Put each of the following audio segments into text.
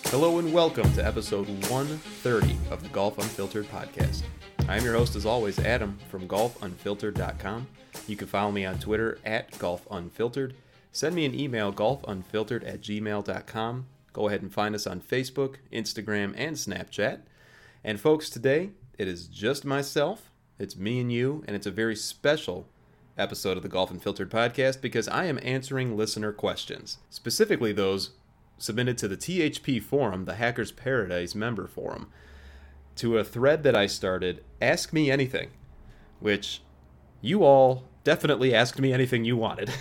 Hello and welcome to episode 130 of the Golf Unfiltered podcast. I'm your host as always, Adam from golfunfiltered.com. You can follow me on Twitter at golfunfiltered. Send me an email, golfunfiltered@gmail.com. Go ahead and find us on Facebook, Instagram, and Snapchat. And folks, today it is just myself, it's me and you, and it's a very special episode of the Golf Unfiltered podcast because I am answering listener questions, specifically those submitted to the THP forum, the Hackers Paradise member forum, to a thread that I started, Ask Me Anything, which you all definitely asked me anything you wanted.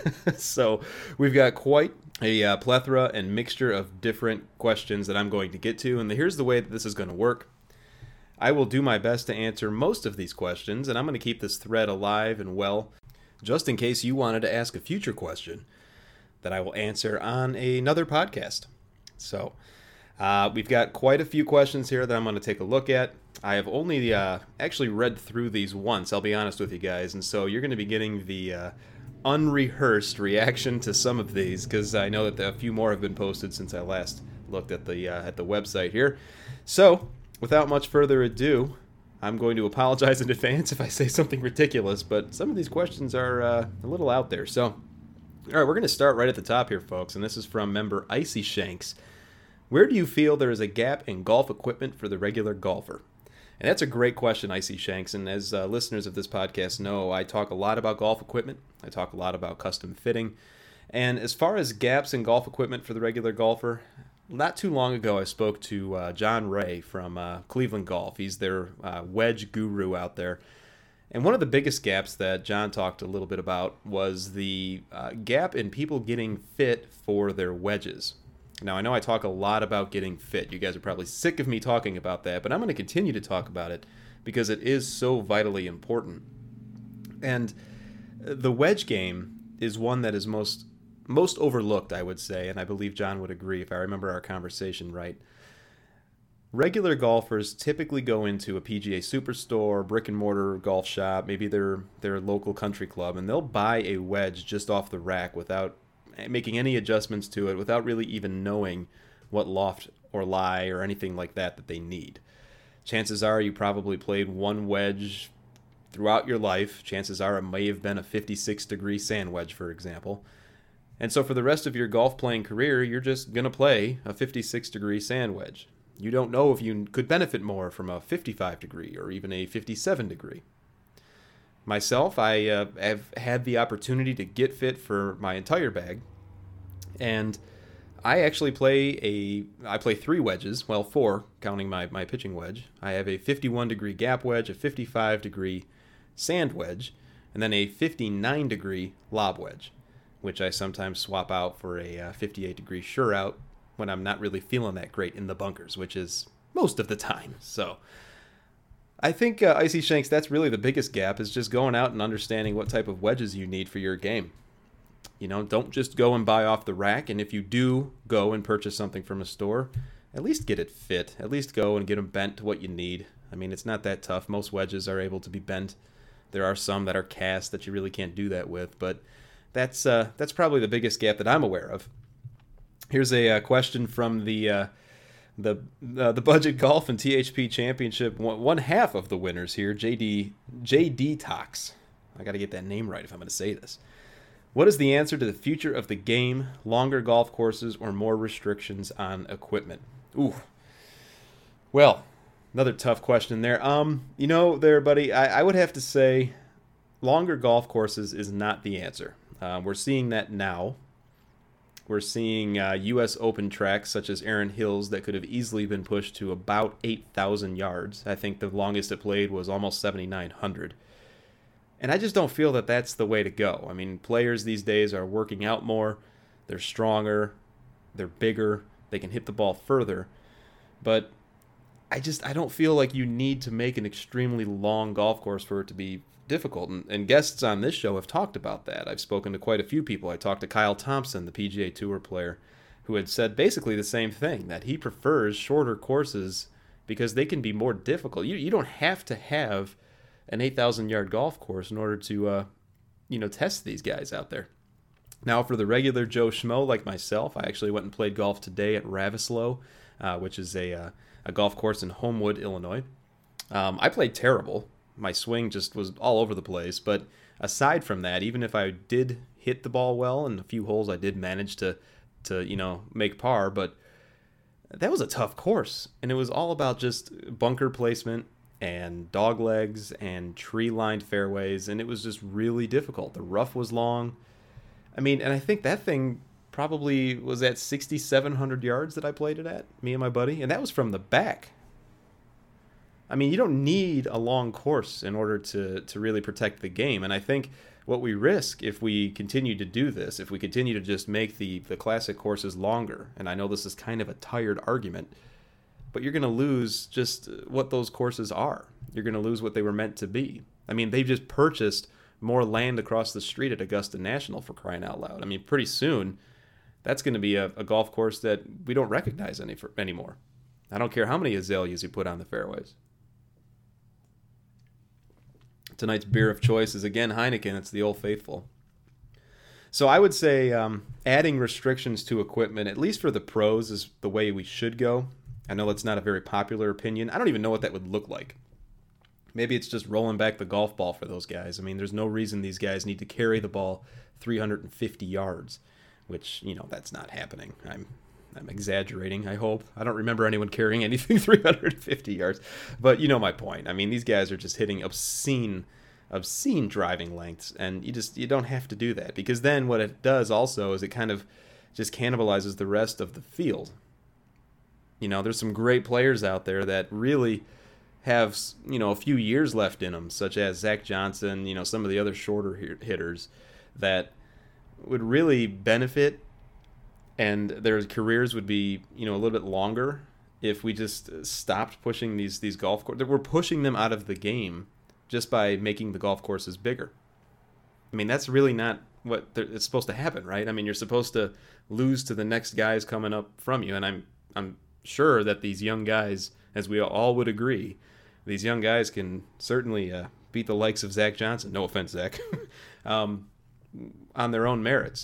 So we've got quite a plethora and mixture of different questions that I'm going to get to, and here's the way that this is going to work. I will do my best to answer most of these questions, and I'm going to keep this thread alive and well, just in case you wanted to ask a future question that I will answer on another podcast. So we've got quite a few questions here that I'm going to take a look at. I have only actually read through these once, I'll be honest with you guys, and so you're going to be getting the unrehearsed reaction to some of these, because I know that a few more have been posted since I last looked at the website here. So without much further ado, I'm going to apologize in advance if I say something ridiculous, but some of these questions are a little out there. So all right, we're going to start right at the top here, folks, and this is from member Icy Shanks. Where do you feel there is a gap in golf equipment for the regular golfer? And that's a great question, Icy Shanks, and as listeners of this podcast know, I talk a lot about golf equipment. I talk a lot about custom fitting. And as far as gaps in golf equipment for the regular golfer, not too long ago I spoke to John Ray from Cleveland Golf. He's their wedge guru out there. And one of the biggest gaps that John talked a little bit about was the gap in people getting fit for their wedges. Now, I know I talk a lot about getting fit. You guys are probably sick of me talking about that, but I'm going to continue to talk about it because it is so vitally important. And the wedge game is one that is most overlooked, I would say, and I believe John would agree if I remember our conversation right. Regular golfers typically go into a PGA Superstore, brick and mortar golf shop, maybe their local country club, and they'll buy a wedge just off the rack without making any adjustments to it, without really even knowing what loft or lie or anything like that they need. Chances are you probably played one wedge throughout your life. Chances are it may have been a 56-degree sand wedge, for example. And so for the rest of your golf playing career, you're just going to play a 56-degree sand wedge. You don't know if you could benefit more from a 55 degree or even a 57 degree. Myself, I have had the opportunity to get fit for my entire bag, and I actually play three wedges, well, four, counting my pitching wedge. I have a 51 degree gap wedge, a 55 degree sand wedge, and then a 59 degree lob wedge, which I sometimes swap out for a 58 degree sure out when I'm not really feeling that great in the bunkers, which is most of the time. So I think, Icy Shanks, that's really the biggest gap, is just going out and understanding what type of wedges you need for your game. You know, don't just go and buy off the rack, and if you do go and purchase something from a store, at least get it fit. At least go and get them bent to what you need. I mean, it's not that tough. Most wedges are able to be bent. There are some that are cast that you really can't do that with, but that's probably the biggest gap that I'm aware of. Here's a question from the Budget Golf and THP Championship, one half of the winners here, JD Tox. I got to get that name right if I'm going to say this. What is the answer to the future of the game? Longer golf courses or more restrictions on equipment? Ooh. Well, another tough question there. You know, there, buddy, I would have to say longer golf courses is not the answer. We're seeing that now. We're seeing U.S. Open tracks such as Erin Hills that could have easily been pushed to about 8,000 yards. I think the longest it played was almost 7,900. And I just don't feel that that's the way to go. I mean, players these days are working out more. They're stronger. They're bigger. They can hit the ball further. But I don't feel like you need to make an extremely long golf course for it to be difficult, and guests on this show have talked about that. I've spoken to quite a few people. I talked to Kyle Thompson, the PGA Tour player, who had said basically the same thing, that he prefers shorter courses because they can be more difficult. You don't have to have an 8,000-yard golf course in order to test these guys out there. Now, for the regular Joe Schmo like myself, I actually went and played golf today at Ravislow, which is a golf course in Homewood, Illinois. I played terrible. My swing just was all over the place. But aside from that, even if I did hit the ball well, and a few holes I did manage to make par, but that was a tough course. And it was all about just bunker placement and dog legs and tree-lined fairways, and it was just really difficult. The rough was long. I mean, and I think that thing probably was at 6,700 yards that I played it at, me and my buddy, and that was from the back. I mean, you don't need a long course in order to really protect the game, and I think what we risk if we continue to do this, if we continue to just make the classic courses longer, and I know this is kind of a tired argument, but you're going to lose just what those courses are. You're going to lose what they were meant to be. I mean, they've just purchased more land across the street at Augusta National, for crying out loud. I mean, pretty soon, that's going to be a golf course that we don't recognize anymore. I don't care how many azaleas you put on the fairways. Tonight's beer of choice is, again, Heineken. It's the Old Faithful. So I would say adding restrictions to equipment, at least for the pros, is the way we should go. I know it's not a very popular opinion. I don't even know what that would look like. Maybe it's just rolling back the golf ball for those guys. I mean, there's no reason these guys need to carry the ball 350 yards, which, that's not happening. I'm exaggerating, I hope. I don't remember anyone carrying anything 350 yards. But you know my point. I mean, these guys are just hitting obscene driving lengths, and you don't have to do that, because then what it does also is it kind of just cannibalizes the rest of the field. There's some great players out there that really have, a few years left in them, such as Zach Johnson, some of the other shorter hitters that would really benefit, and their careers would be, a little bit longer if we just stopped pushing these golf courses. We're pushing them out of the game just by making the golf courses bigger. I mean, that's really not what it's supposed to happen, right? I mean, you're supposed to lose to the next guys coming up from you, and I'm sure that these young guys, as we all would agree, these young guys can certainly beat the likes of Zach Johnson. No offense, Zach, on their own merits.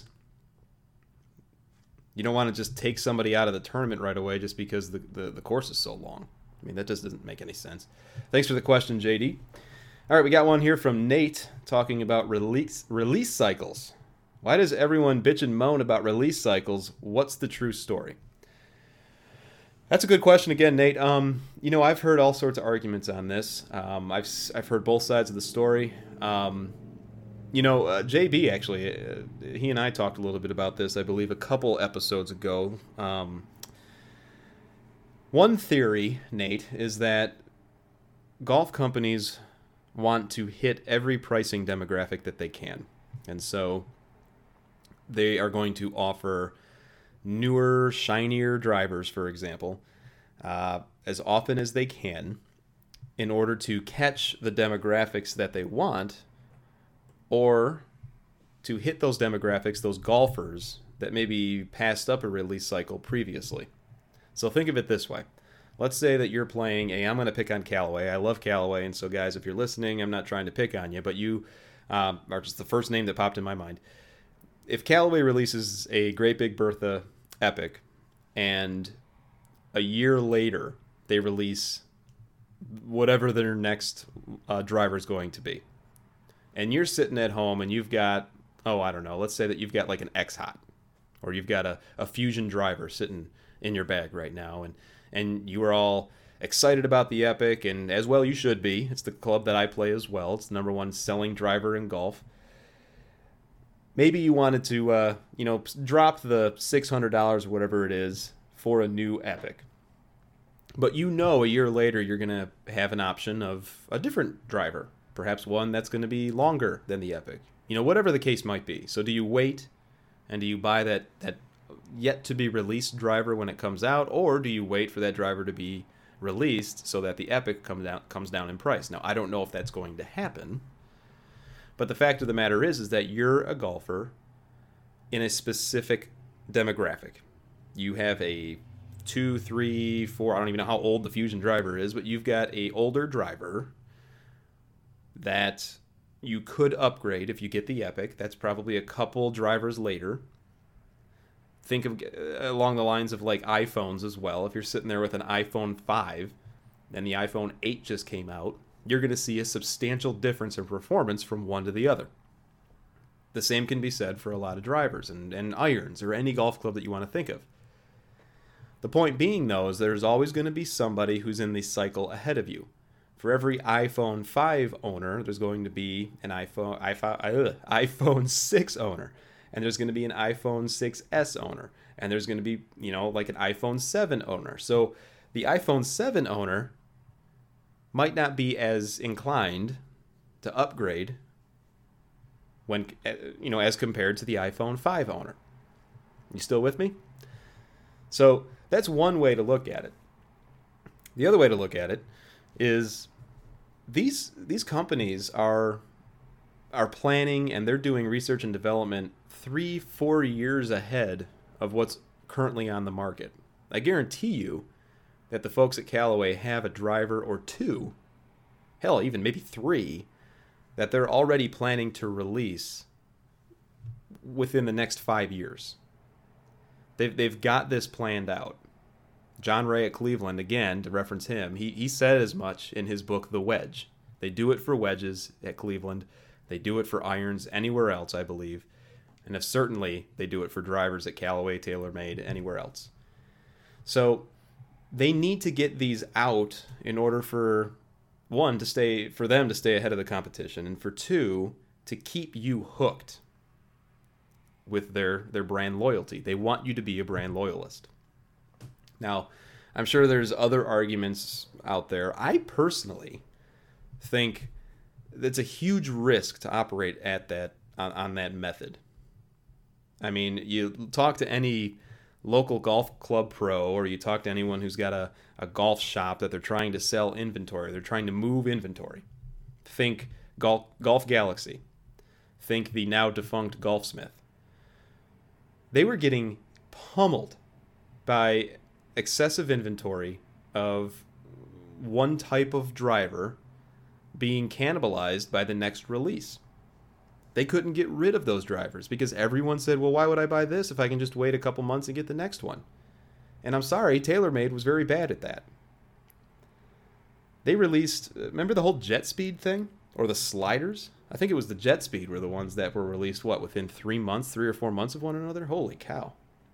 You don't want to just take somebody out of the tournament right away just because the course is so long. I mean, that just doesn't make any sense. Thanks for the question, JD. All right, we got one here from Nate talking about release cycles. Why does everyone bitch and moan about release cycles? What's the true story? That's a good question again, Nate. I've heard all sorts of arguments on this. I've heard both sides of the story. JB, actually, he and I talked a little bit about this, I believe, a couple episodes ago. One theory, Nate, is that golf companies want to hit every pricing demographic that they can. And so they are going to offer newer, shinier drivers, for example, as often as they can in order to catch the demographics that they want, or to hit those demographics, those golfers that maybe passed up a release cycle previously. So think of it this way. Let's say that you're playing I'm going to pick on Callaway. I love Callaway, and so guys, if you're listening, I'm not trying to pick on you, but you are just the first name that popped in my mind. If Callaway releases a Great Big Bertha Epic, and a year later they release whatever their next driver is going to be, and you're sitting at home and you've got, I don't know, let's say that you've got like an X-Hot, or you've got a Fusion driver sitting in your bag right now, and you are all excited about the Epic, and as well you should be. It's the club that I play as well. It's the number one selling driver in golf. Maybe you wanted to, drop the $600 or whatever it is for a new Epic. But a year later you're going to have an option of a different driver. Perhaps one that's going to be longer than the Epic. Whatever the case might be. So do you wait and do you buy that yet-to-be released driver when it comes out? Or do you wait for that driver to be released so that the Epic comes down in price? Now, I don't know if that's going to happen. But the fact of the matter is that you're a golfer in a specific demographic. You have a 2, 3, 4, I don't even know how old the Fusion driver is, but you've got a older driver that you could upgrade if you get the Epic. That's probably a couple drivers later. Think of along the lines of like iPhones as well. If you're sitting there with an iPhone 5 and the iPhone 8 just came out, you're going to see a substantial difference in performance from one to the other. The same can be said for a lot of drivers and irons or any golf club that you want to think of. The point being, though, is there's always going to be somebody who's in the cycle ahead of you. For every iPhone 5 owner, there's going to be an iPhone 6 owner. And there's going to be an iPhone 6S owner. And there's going to be, like an iPhone 7 owner. So the iPhone 7 owner might not be as inclined to upgrade when, as compared to the iPhone 5 owner. You still with me? So that's one way to look at it. The other way to look at it is these companies are planning, and they're doing research and development 3-4 years ahead of what's currently on the market. I guarantee you that the folks at Callaway have a driver or two, hell, even maybe 3, that they're already planning to release within the next 5 years. They've got this planned out. John Ray at Cleveland, again, to reference him, he said as much in his book, The Wedge. They do it for wedges at Cleveland. They do it for irons anywhere else, I believe. And if certainly they do it for drivers at Callaway, TaylorMade, anywhere else. So they need to get these out in order for, one, for them to stay ahead of the competition, and for two, to keep you hooked with their brand loyalty. They want you to be a brand loyalist. Now, I'm sure there's other arguments out there. I personally think it's a huge risk to operate at that on that method. I mean, you talk to any local golf club pro, or you talk to anyone who's got a golf shop that they're trying to sell inventory. They're trying to move inventory. Think Golf Galaxy. Think the now defunct Golfsmith. They were getting pummeled by excessive inventory of one type of driver being cannibalized by the next release. They couldn't get rid of those drivers because everyone said, well, why would I buy this if I can just wait a couple months and get the next one? And I'm sorry, TaylorMade was very bad at that. They released, remember the whole Jet Speed thing? Or the sliders? I think it was the Jet Speed were the ones that were released, within 3 or 4 months of one another? Holy cow.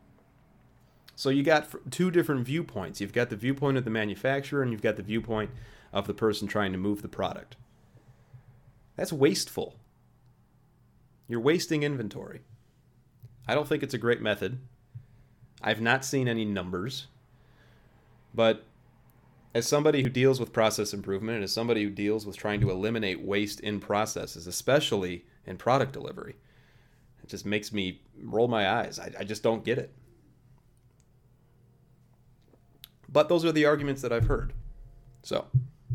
So you got two different viewpoints. You've got the viewpoint of the manufacturer, and you've got the viewpoint of the person trying to move the product. That's wasteful. You're wasting inventory. I don't think it's a great method. I've not seen any numbers. But as somebody who deals with process improvement, and as somebody who deals with trying to eliminate waste in processes, especially in product delivery, it just makes me roll my eyes. I just don't get it. But those are the arguments that I've heard. So,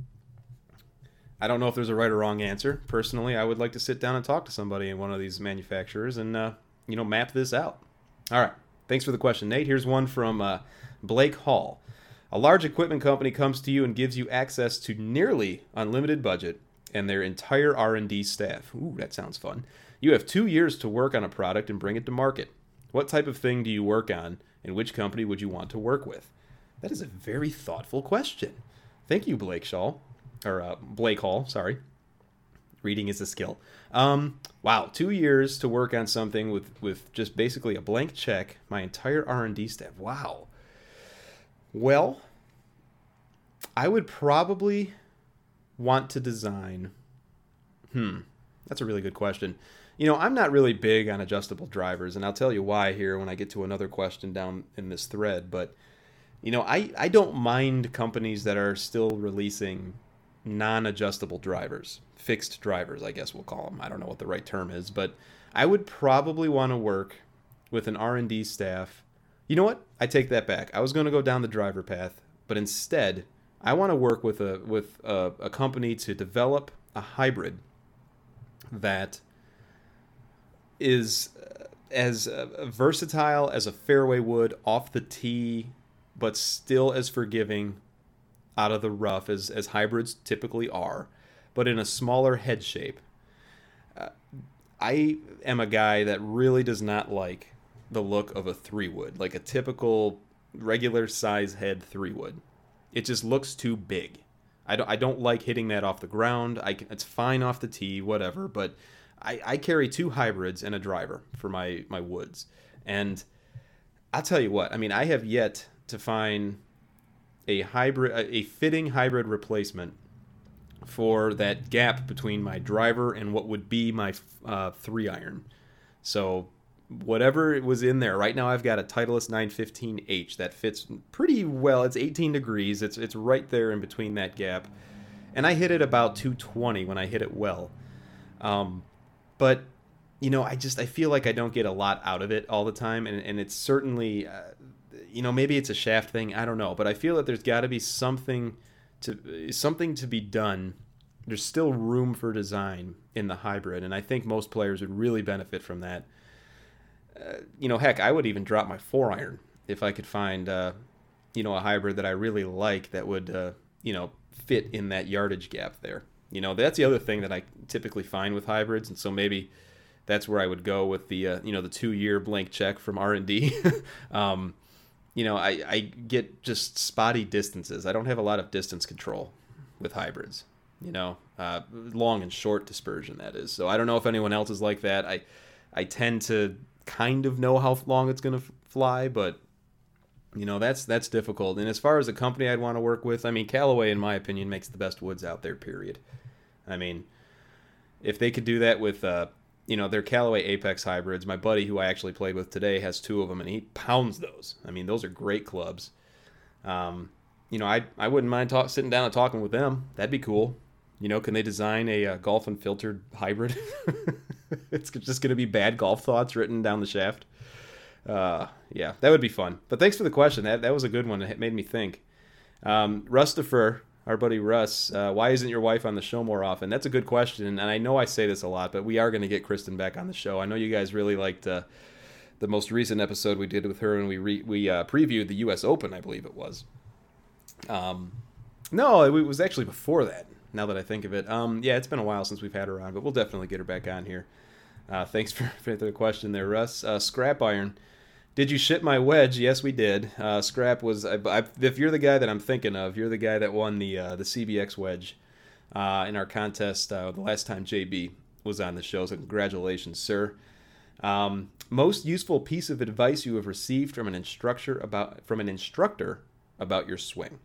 I don't know if there's a right or wrong answer. Personally, I would like to sit down and talk to somebody in one of these manufacturers and, map this out. All right. Thanks for the question, Nate. Here's one from Blake Hall. A large equipment company comes to you and gives you access to nearly unlimited budget and their entire R&D staff. Ooh, that sounds fun. You have 2 years to work on a product and bring it to market. What type of thing do you work on, and which company would you want to work with? That is a very thoughtful question. Thank you, Blake Hall. Sorry. Reading is a skill. Wow, 2 years to work on something with just basically a blank check, my entire R&D staff. Wow. Well, I would probably want to design... That's a really good question. I'm not really big on adjustable drivers, and I'll tell you why here when I get to another question down in this thread, but... I don't mind companies that are still releasing non-adjustable drivers, fixed drivers, I guess we'll call them. I don't know what the right term is, but I would probably want to work with an R&D staff. You know what? I take that back. I was going to go down the driver path, but instead, I want to work with a company to develop a hybrid that is as versatile as a fairway wood off the tee, but still as forgiving out of the rough as hybrids typically are, but in a smaller head shape. I am a guy that really does not like the look of a 3-wood, like a typical regular size head 3-wood. It just looks too big. I don't like hitting that off the ground. It's fine off the tee, whatever, but I carry 2 hybrids and a driver for my woods. And I'll tell you what, I mean, I have yet to find a fitting hybrid replacement for that gap between my driver and what would be my 3-iron. So whatever was in there, right now I've got a Titleist 915H that fits pretty well. It's 18 degrees. It's right there in between that gap. And I hit it about 220 when I hit it well. But, I feel like I don't get a lot out of it all the time. And it's certainly, maybe it's a shaft thing. I don't know. But I feel that there's got to be something to be done. There's still room for design in the hybrid. And I think most players would really benefit from that. Heck, I would even drop my 4-iron if I could find, a hybrid that I really like that would, fit in that yardage gap there. That's the other thing that I typically find with hybrids, and so maybe that's where I would go with the, the 2-year blank check from R&D. I get just spotty distances. I don't have a lot of distance control with hybrids, long and short dispersion, that is. So I don't know if anyone else is like that. I tend to kind of know how long it's going to fly, but that's difficult. And as far as a company I'd want to work with, I mean, Callaway, in my opinion, makes the best woods out there, period. I mean, if they could do that with their Callaway Apex hybrids, my buddy who I actually played with today has 2 of them, and he pounds those. I mean, those are great clubs. I wouldn't mind sitting down and talking with them. That'd be cool. Can they design a Golf Unfiltered hybrid? It's just going to be bad golf thoughts written down the shaft. Yeah, that would be fun. But thanks for the question. That was a good one. It made me think. Rustifer, our buddy Russ, why isn't your wife on the show more often? That's a good question, and I know I say this a lot, but we are going to get Kristen back on the show. I know you guys really liked the most recent episode we did with her, and we previewed the U.S. Open, I believe it was. No, it was actually before that, now that I think of it. Yeah, it's been a while since we've had her on, but we'll definitely get her back on here. Thanks for the question there, Russ. Scrap Iron. Did you ship my wedge? Yes, we did. Scrap was... if you're the guy that I'm thinking of, you're the guy that won the CBX wedge in our contest the last time JB was on the show, so congratulations, sir. Most useful piece of advice you have received from an instructor about your swing?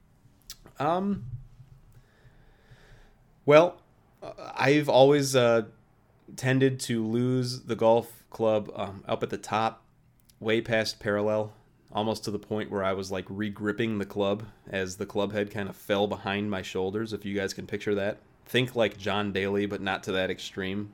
Well, I've always tended to lose the golf club up at the top, way past parallel, almost to the point where I was like re-gripping the club as the club head kind of fell behind my shoulders, if you guys can picture that. Think like John Daly, but not to that extreme.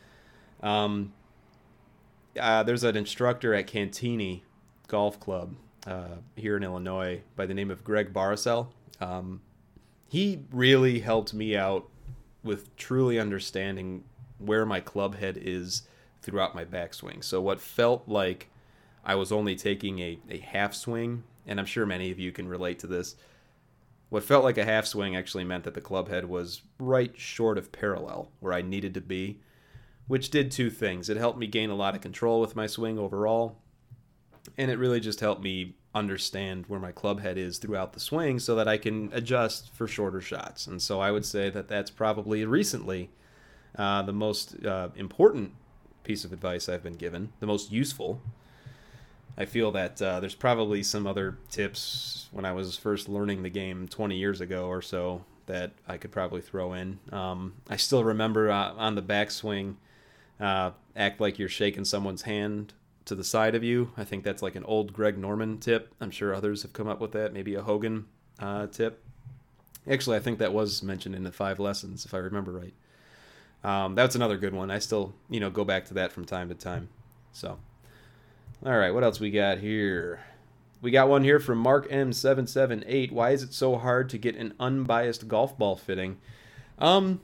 There's an instructor at Cantini Golf Club here in Illinois by the name of Greg Barasel. He really helped me out with truly understanding where my club head is throughout my backswing. So what felt like I was only taking a half swing, and I'm sure many of you can relate to this, what felt like a half swing actually meant that the club head was right short of parallel where I needed to be, which did 2 things. It helped me gain a lot of control with my swing overall, and it really just helped me understand where my club head is throughout the swing so that I can adjust for shorter shots. And so I would say that that's probably recently the most important piece of advice I've been given, the most useful. I feel that there's probably some other tips when I was first learning the game 20 years ago or so that I could probably throw in. I still remember on the backswing, act like you're shaking someone's hand to the side of you. I think that's like an old Greg Norman tip. I'm sure others have come up with that. Maybe a Hogan tip. Actually, I think that was mentioned in the 5 lessons, if I remember right. That's another good one. I still, go back to that from time to time. So, all right, what else we got here? We got one here from Mark M778. Why is it so hard to get an unbiased golf ball fitting? I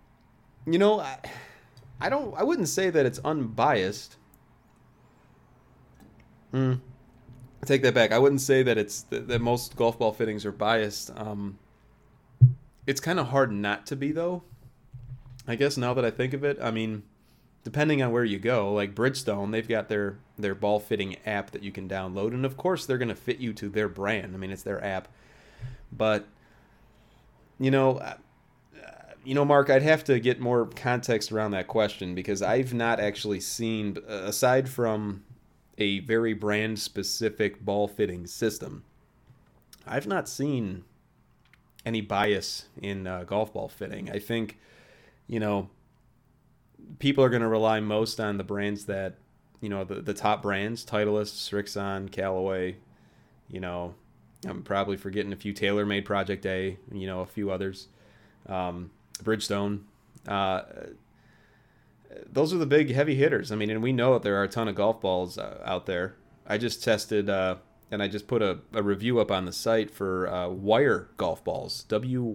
wouldn't say that it's unbiased. I take that back. I wouldn't say that it's that most golf ball fittings are biased. It's kind of hard not to be, though. I guess now that I think of it, I mean, depending on where you go, like Bridgestone, they've got their ball fitting app that you can download, and of course they're going to fit you to their brand. I mean, it's their app. But you know, Mark, I'd have to get more context around that question because I've not actually seen, aside from a very brand specific ball fitting system, I've not seen any bias in golf ball fitting. I think, people are going to rely most on the brands that, the top brands, Titleist, Srixon, Callaway, I'm probably forgetting a few, TaylorMade, Project A, a few others, Bridgestone. Those are the big heavy hitters. I mean, and we know that there are a ton of golf balls out there. I just tested, and I just put a review up on the site for Wire golf balls,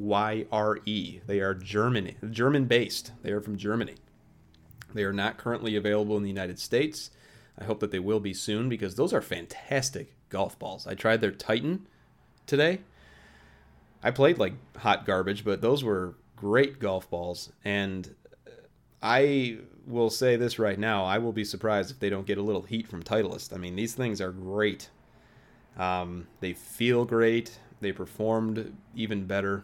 WYRE. They are German-based. They are from Germany. They are not currently available in the United States. I hope that they will be soon because those are fantastic golf balls. I tried their Titan today. I played like hot garbage, but those were great golf balls. And I will say this right now. I will be surprised if they don't get a little heat from Titleist. I mean, these things are great. They feel great. They performed even better.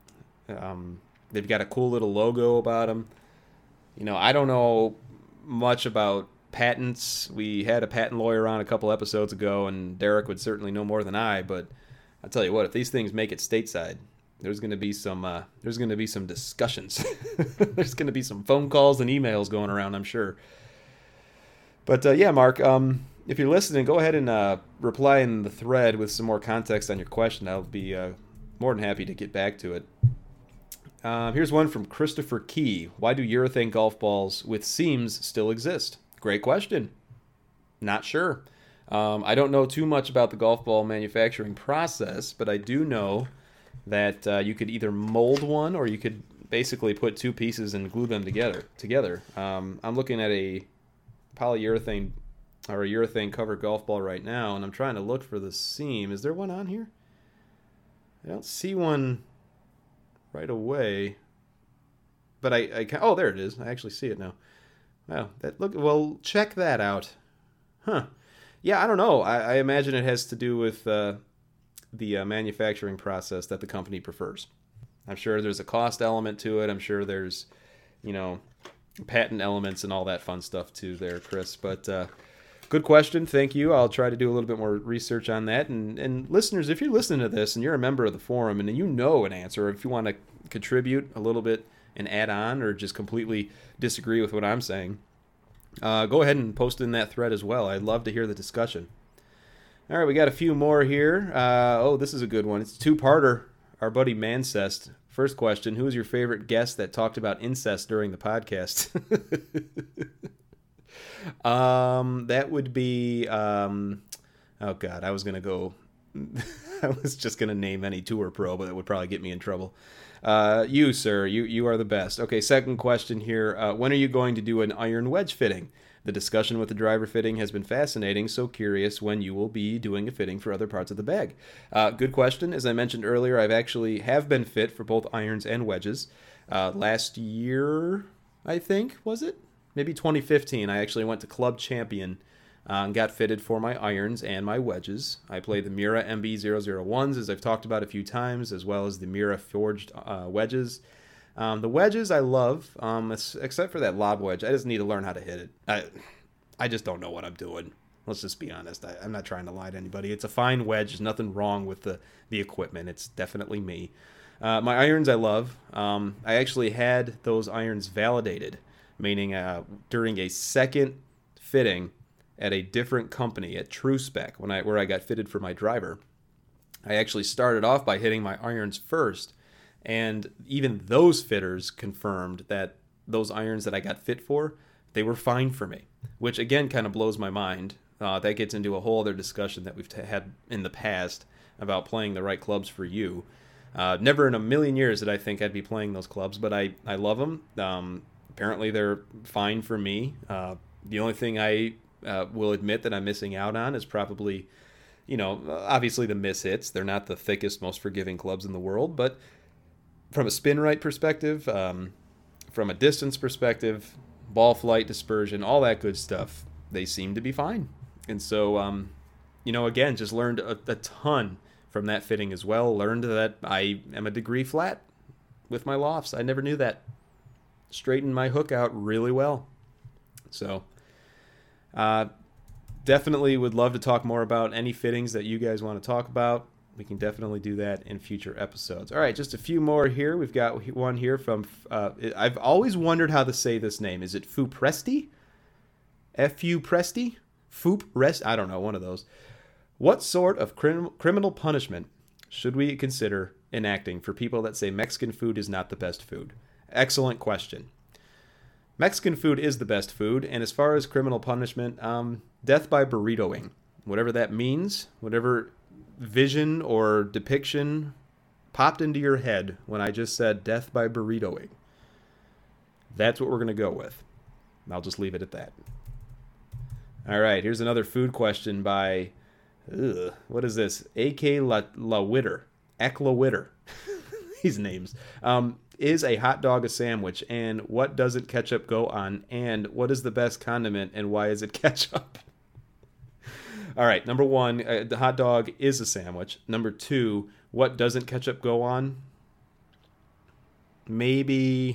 They've got a cool little logo about them. I don't know much about patents. We had a patent lawyer on a couple episodes ago, and Derek would certainly know more than I. But I'll tell you what, if these things make it stateside, there's going to be some discussions. There's going to be some phone calls and emails going around, I'm sure. But yeah, Mark, if you're listening, go ahead and reply in the thread with some more context on your question. I'll be more than happy to get back to it. Here's one from Christopher Key. Why do urethane golf balls with seams still exist? Great question. Not sure. I don't know too much about the golf ball manufacturing process, but I do know that you could either mold one or you could basically put two pieces and glue them together. I'm looking at a polyurethane or a urethane covered golf ball right now, and I'm trying to look for the seam. Is there one on here? I don't see one right away, but I can, oh, there it is. I actually see it now. Wow, well, check that out. Huh. Yeah, I don't know. I imagine it has to do with the manufacturing process that the company prefers. I'm sure there's a cost element to it. I'm sure there's, patent elements and all that fun stuff too there, Chris. But good question. Thank you. I'll try to do a little bit more research on that. And listeners, if you're listening to this and you're a member of the forum and you know an answer, or if you want to contribute a little bit and add on or just completely disagree with what I'm saying, go ahead and post in that thread as well. I'd love to hear the discussion. All right, we got a few more here. This is a good one. It's a two-parter. Our buddy Mancest. First question, who is your favorite guest that talked about incest during the podcast? That would be, oh God, I was just going to name any tour pro, but that would probably get me in trouble. You, sir, you are the best. Okay, second question here. When are you going to do an iron wedge fitting? The discussion with the driver fitting has been fascinating, so curious when you will be doing a fitting for other parts of the bag. Good question. As I mentioned earlier, have been fit for both irons and wedges. Last year, I think, was it? Maybe 2015, I actually went to Club Champion and got fitted for my irons and my wedges. I played the Mira MB001s, as I've talked about a few times, as well as the Mira forged wedges. The wedges I love, except for that lob wedge. I just need to learn how to hit it. I just don't know what I'm doing. Let's just be honest. I'm not trying to lie to anybody. It's a fine wedge. There's nothing wrong with the equipment. It's definitely me. My irons I love. I actually had those irons validated, meaning during a second fitting at a different company at True Spec where I got fitted for my driver. I actually started off by hitting my irons first. And even those fitters confirmed that those irons that I got fit for, they were fine for me, which again kind of blows my mind. That gets into a whole other discussion that we've had in the past about playing the right clubs for you. Never in a million years did I think I'd be playing those clubs, but I love them. Apparently they're fine for me. The only thing I will admit that I'm missing out on is probably, obviously the miss hits. They're not the thickest, most forgiving clubs in the world, but from a spin right perspective, from a distance perspective, ball flight, dispersion, all that good stuff, they seem to be fine. And so, again, just learned a ton from that fitting as well. Learned that I am a degree flat with my lofts. I never knew that. Straightened my hook out really well. So, definitely would love to talk more about any fittings that you guys want to talk about. We can definitely do that in future episodes. All right, just a few more here. We've got one here from, I've always wondered how to say this name. Is it Fupresti? F-U-Presti? Fuprest? I don't know, one of those. What sort of criminal punishment should we consider enacting for people that say Mexican food is not the best food? Excellent question. Mexican food is the best food, and as far as criminal punishment, death by burritoing. Whatever that means, whatever vision or depiction popped into your head when I just said death by burritoing, that's what we're going to go with. I'll just leave it at that. All right, here's another food question by, what is this? A.K. Lawitter. Eklawitter. These names. Is a hot dog a sandwich? And what doesn't ketchup go on? And what is the best condiment? And why is it ketchup? All right, number one, the hot dog is a sandwich. Number two, what doesn't ketchup go on? Maybe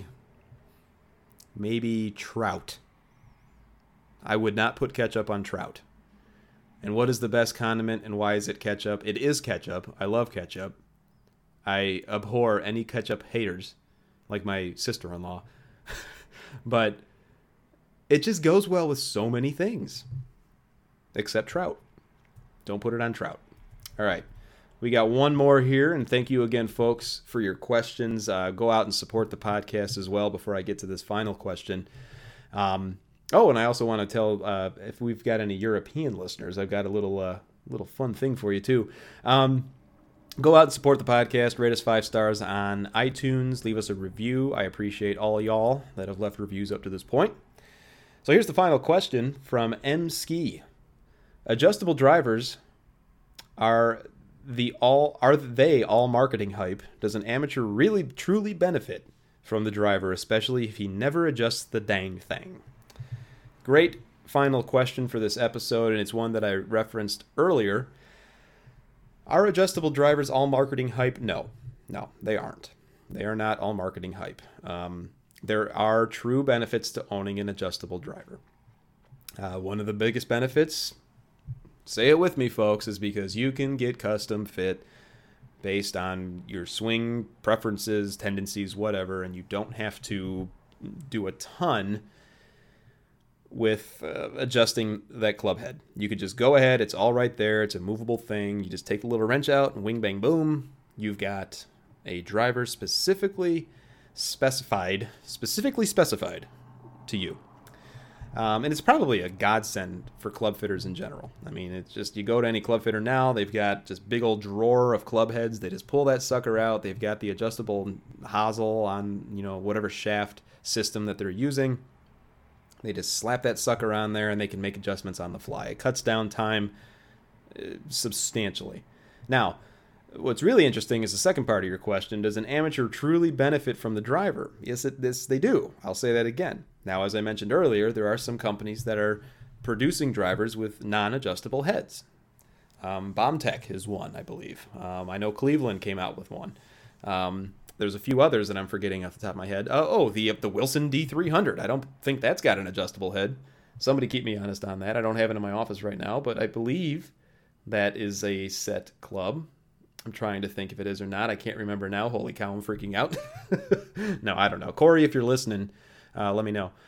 trout. I would not put ketchup on trout. And what is the best condiment and why is it ketchup? It is ketchup. I love ketchup. I abhor any ketchup haters, like my sister-in-law. But it just goes well with so many things. Except trout. Don't put it on trout. All right. We got one more here, and thank you again, folks, for your questions. Go out and support the podcast as well before I get to this final question. And I also want to tell if we've got any European listeners, I've got a little fun thing for you too. Go out and support the podcast. Rate us 5 stars on iTunes. Leave us a review. I appreciate all y'all that have left reviews up to this point. So here's the final question from M. Ski. Adjustable drivers, are they all marketing hype? Does an amateur really truly benefit from the driver, especially if he never adjusts the dang thing? Great final question for this episode, and it's one that I referenced earlier. Are adjustable drivers all marketing hype? No, they aren't. They are not all marketing hype. There are true benefits to owning an adjustable driver. One of the biggest benefits, say it with me, folks, is because you can get custom fit based on your swing preferences, tendencies, whatever, and you don't have to do a ton with adjusting that club head. You could just go ahead. It's all right there. It's a movable thing. You just take the little wrench out and wing, bang, boom. You've got a driver specifically specified to you. And it's probably a godsend for club fitters in general. I mean, it's just, you go to any club fitter now, they've got just big old drawer of club heads. They just pull that sucker out. They've got the adjustable hosel on, whatever shaft system that they're using. They just slap that sucker on there and they can make adjustments on the fly. It cuts down time substantially. Now, what's really interesting is the second part of your question. Does an amateur truly benefit from the driver? Yes, they do. I'll say that again. Now, as I mentioned earlier, there are some companies that are producing drivers with non-adjustable heads. Bombtech is one, I believe. I know Cleveland came out with one. There's a few others that I'm forgetting off the top of my head. The Wilson D300. I don't think that's got an adjustable head. Somebody keep me honest on that. I don't have it in my office right now, but I believe that is a set club. I'm trying to think if it is or not. I can't remember now. Holy cow, I'm freaking out. No, I don't know. Corey, if you're listening, let me know.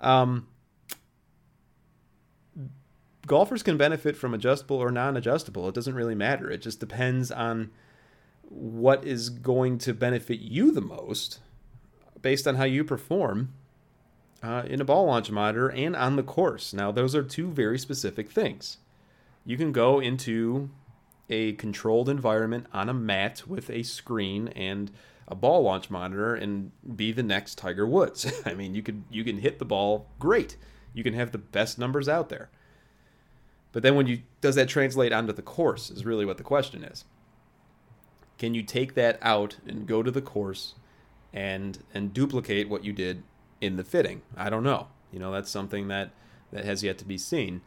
Golfers can benefit from adjustable or non-adjustable. It doesn't really matter. It just depends on what is going to benefit you the most based on how you perform in a ball launch monitor and on the course. Now, those are two very specific things. You can go into a controlled environment on a mat with a screen and a ball launch monitor and be the next Tiger Woods. I mean, you can hit the ball great. You can have the best numbers out there. But then does that translate onto the course is really what the question is. Can you take that out and go to the course and duplicate what you did in the fitting? I don't know. That's something that has yet to be seen.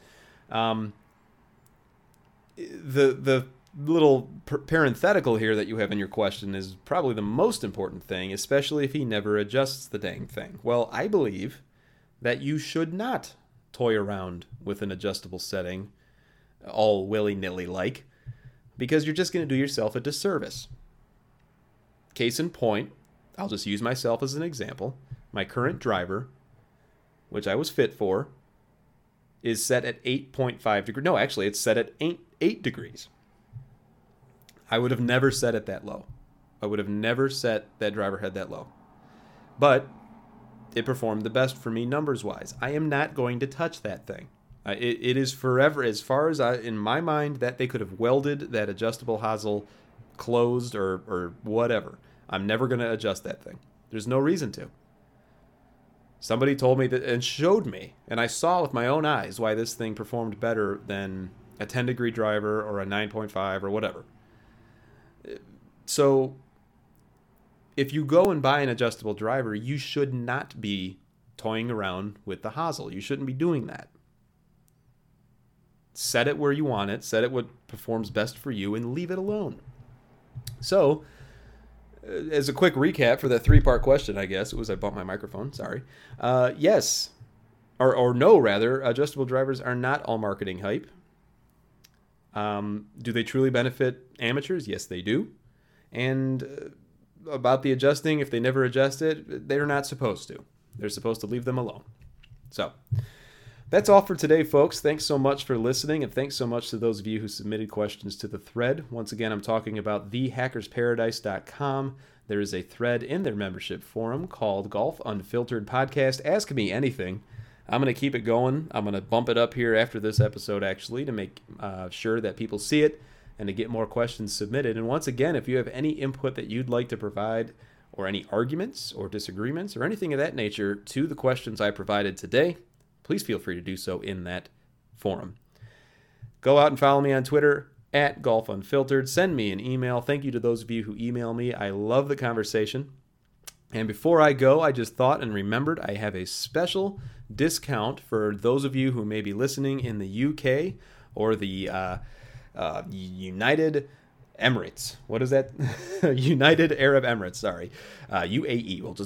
The little parenthetical here that you have in your question is probably the most important thing, especially if he never adjusts the dang thing. Well, I believe that you should not toy around with an adjustable setting all willy-nilly like, because you're just going to do yourself a disservice. Case in point, I'll just use myself as an example. My current driver, which I was fit for, is set at 8.5 degrees. No, actually, it's set at 8 degrees. I would have never set it that low. I would have never set that driver head that low. But it performed the best for me numbers-wise. I am not going to touch that thing. It is forever, as far as in my mind, that they could have welded that adjustable hosel closed or whatever. I'm never going to adjust that thing. There's no reason to. Somebody told me that and showed me, and I saw with my own eyes why this thing performed better than a 10-degree driver or a 9.5 or whatever. So if you go and buy an adjustable driver, you should not be toying around with the hosel. You shouldn't be doing that. Set it where you want it, set it what performs best for you, and leave it alone. So, as a quick recap for that 3-part question, I guess, I bumped my microphone, sorry. Yes, or no, rather, adjustable drivers are not all marketing hype. Do they truly benefit amateurs? Yes, they do. And about the adjusting, if they never adjust it, they're not supposed to. They're supposed to leave them alone. So, that's all for today, folks. Thanks so much for listening, and thanks so much to those of you who submitted questions to the thread. Once again, I'm talking about thehackersparadise.com. There is a thread in their membership forum called Golf Unfiltered Podcast. Ask me anything. I'm going to keep it going. I'm going to bump it up here after this episode, actually, to make sure that people see it and to get more questions submitted. And once again, if you have any input that you'd like to provide, or any arguments or disagreements or anything of that nature to the questions I provided today, please feel free to do so in that forum. Go out and follow me on Twitter at Golf Unfiltered. Send me an email. Thank you to those of you who email me. I love the conversation. And before I go, I just thought and remembered I have a special discount for those of you who may be listening in the UK or the United Emirates. What is that? United Arab Emirates, sorry. UAE. We'll just